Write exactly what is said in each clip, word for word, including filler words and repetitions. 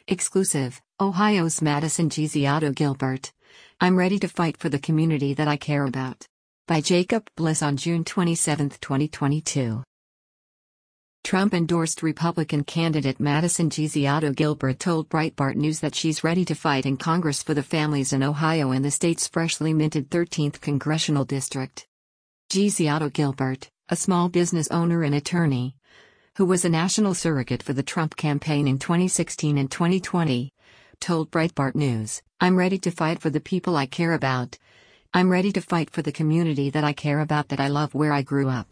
Exclusive, Ohio's Madison Giziotto Gilbert. I'm ready to fight for the community that I care about. By Jacob Bliss on June twenty-seventh, twenty twenty-two. Trump-endorsed Republican candidate Madison Giziotto Gilbert told Breitbart News that she's ready to fight in Congress for the families in Ohio and the state's freshly minted thirteenth congressional district. Giziotto Gilbert, a small business owner and attorney, who was a national surrogate for the Trump campaign in twenty sixteen and twenty twenty, told Breitbart News, "I'm ready to fight for the people I care about. I'm ready to fight for the community that I care about, that I love, where I grew up."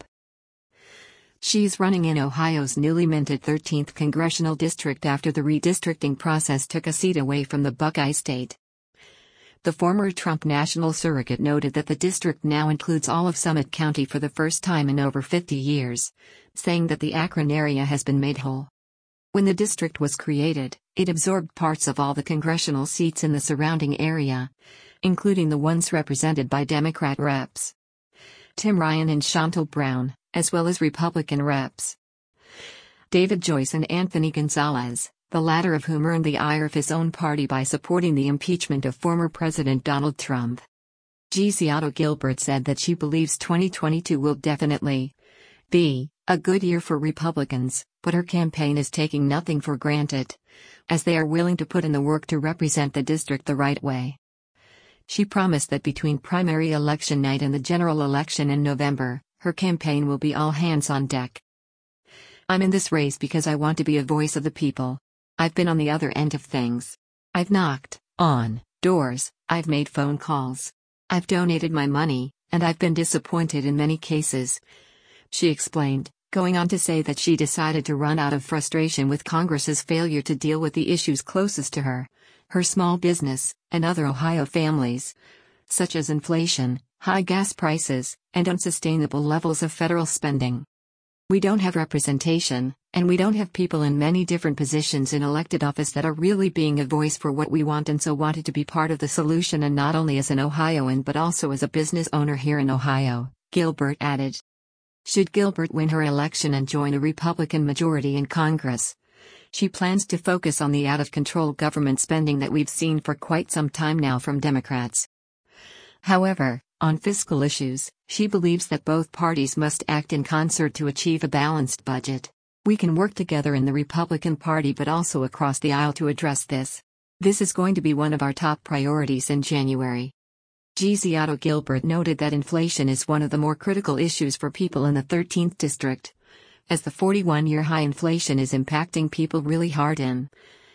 She's running in Ohio's newly minted thirteenth congressional district after the redistricting process took a seat away from the Buckeye State. The former Trump national surrogate noted that the district now includes all of Summit County for the first time in over fifty years, saying that the Akron area has been made whole. When the district was created, it absorbed parts of all the congressional seats in the surrounding area, including the ones represented by Democrat reps Tim Ryan and Shontel Brown, as well as Republican reps David Joyce and Anthony Gonzalez, the latter of whom earned the ire of his own party by supporting the impeachment of former President Donald Trump. Giziotto Gilbert said that she believes twenty twenty-two will definitely be a good year for Republicans, but her campaign is taking nothing for granted, as they are willing to put in the work to represent the district the right way. She promised that between primary election night and the general election in November, her campaign will be all hands on deck. "I'm in this race because I want to be a voice of the people. I've been on the other end of things. I've knocked on doors, I've made phone calls. I've donated my money, and I've been disappointed in many cases," she explained, going on to say that she decided to run out of frustration with Congress's failure to deal with the issues closest to her, her small business, and other Ohio families, such as inflation, high gas prices, and unsustainable levels of federal spending. "We don't have representation, and we don't have people in many different positions in elected office that are really being a voice for what we want, and so wanted to be part of the solution, and not only as an Ohioan but also as a business owner here in Ohio," Gilbert added. Should Gilbert win her election and join a Republican majority in Congress, she plans to focus on the out-of-control government spending that we've seen for quite some time now from Democrats. However, on fiscal issues, she believes that both parties must act in concert to achieve a balanced budget. "We can work together in the Republican Party but also across the aisle to address this. This is going to be one of our top priorities in January." Giziotto Gilbert noted that inflation is one of the more critical issues for people in the thirteenth district, as the forty-one-year high inflation is impacting people really hard in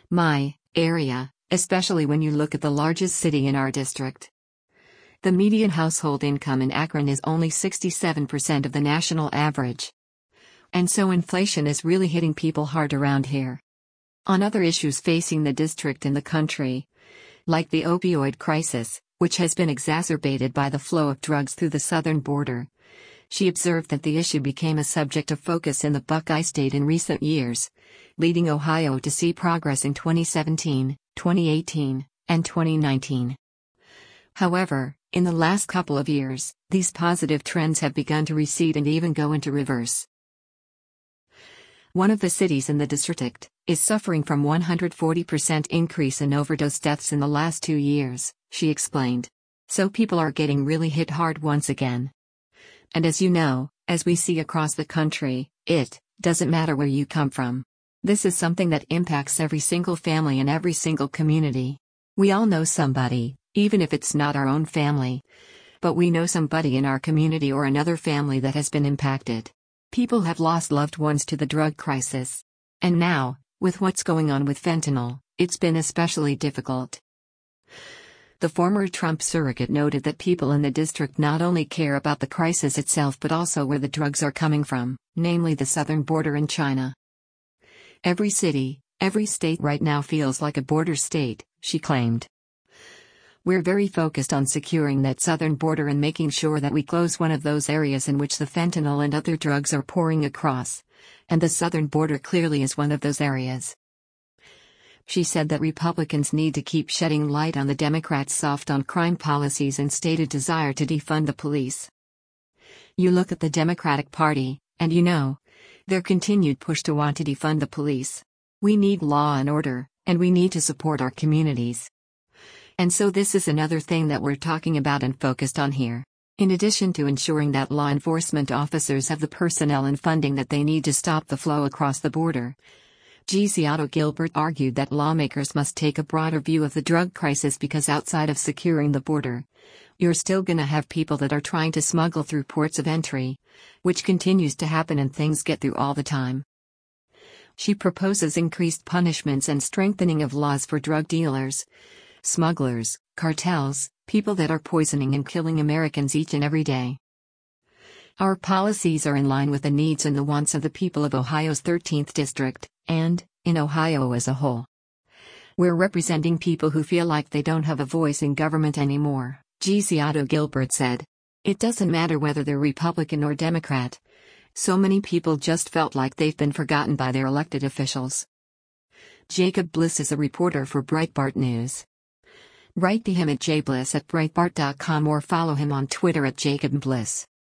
my area, especially when you look at the largest city in our district. The median household income in Akron is only sixty-seven percent of the national average. And so inflation is really hitting people hard around here. On other issues facing the district and the country, like the opioid crisis, which has been exacerbated by the flow of drugs through the southern border, she observed that the issue became a subject of focus in the Buckeye State in recent years, leading Ohio to see progress in twenty seventeen, twenty eighteen, and twenty nineteen. However, in the last couple of years, these positive trends have begun to recede and even go into reverse. One of the cities in the district is suffering from one hundred forty percent increase in overdose deaths in the last two years, she explained. "So people are getting really hit hard once again. And as you know, as we see across the country, it doesn't matter where you come from. This is something that impacts every single family in every single community. We all know somebody, even if it's not our own family, but we know somebody in our community or another family that has been impacted. People have lost loved ones to the drug crisis. And now, with what's going on with fentanyl, it's been especially difficult." The former Trump surrogate noted that people in the district not only care about the crisis itself but also where the drugs are coming from, namely the southern border and China. "Every city, every state right now feels like a border state," she claimed. "We're very focused on securing that southern border and making sure that we close one of those areas in which the fentanyl and other drugs are pouring across, and the southern border clearly is one of those areas." She said that Republicans need to keep shedding light on the Democrats' soft-on-crime policies and stated desire to defund the police. "You look at the Democratic Party, and you know, their continued push to want to defund the police. We need law and order, And we need to support our communities. And so this is another thing that we're talking about and focused on here. In addition to ensuring that law enforcement officers have the personnel and funding that they need to stop the flow across the border, Giziato Gilbert argued that lawmakers must take a broader view of the drug crisis because outside of securing the border, you're still gonna have people that are trying to smuggle through ports of entry, which continues to happen and things get through all the time. She proposes increased punishments and strengthening of laws for drug dealers, smugglers, cartels, people that are poisoning and killing Americans each and every day. Our policies are in line with the needs and the wants of the people of Ohio's thirteenth District, and, in Ohio as a whole. We're representing people who feel like they don't have a voice in government anymore, Giziato Gilbert said. It doesn't matter whether they're Republican or Democrat. So many people just felt like they've been forgotten by their elected officials. Jacob Bliss is a reporter for Breitbart News. Write to him at jbliss at breitbart dot com or follow him on Twitter at Jacob Bliss.